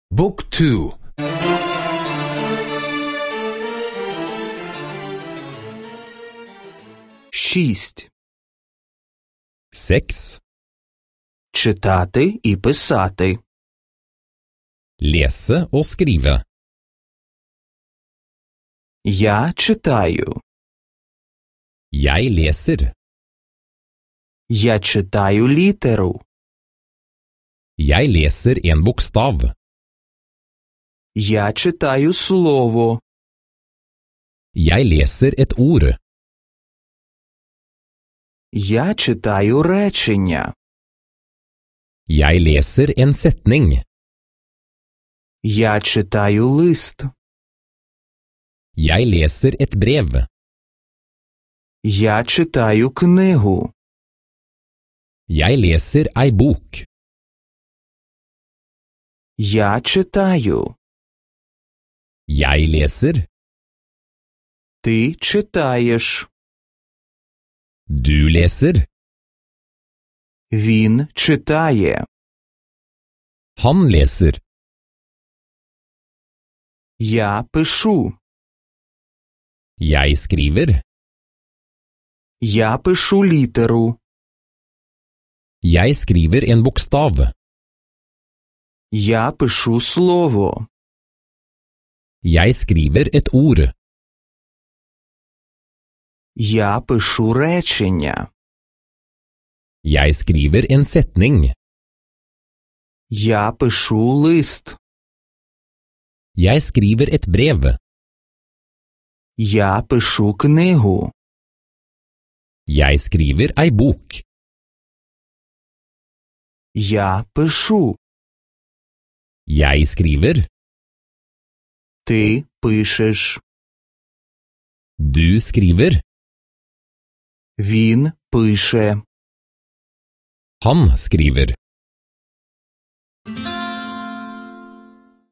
บุ๊กทูшість Sex. читати і писати. Lese og skrive. Я читаю. Jeg leser. Я читаю літеру. Jeg leser en bokstav. Я читаю слово. Jeg leser et ord. Я читаю речення. Jeg leser en setning. Я читаю лист. Jeg leser et brev. Я читаю книгу. Jeg leser ei bok. Я читаю. Jeg leser. Ти читаєш. Du leser. Він читає. Han leser. Я пишу. Jeg skriver. Я пишу літеру. Jeg skriver en bokstav. Я пишу слово. Jeg skriver et ord. Я пишу речення. Jeg skriver en setning. Я пишу лист. Jeg skriver et brev. Я пишу книгу. Jeg skriver ei bok. Я пишу. Jeg skriver. Ти пишеш. Du skriver. Він пише. Han skriver.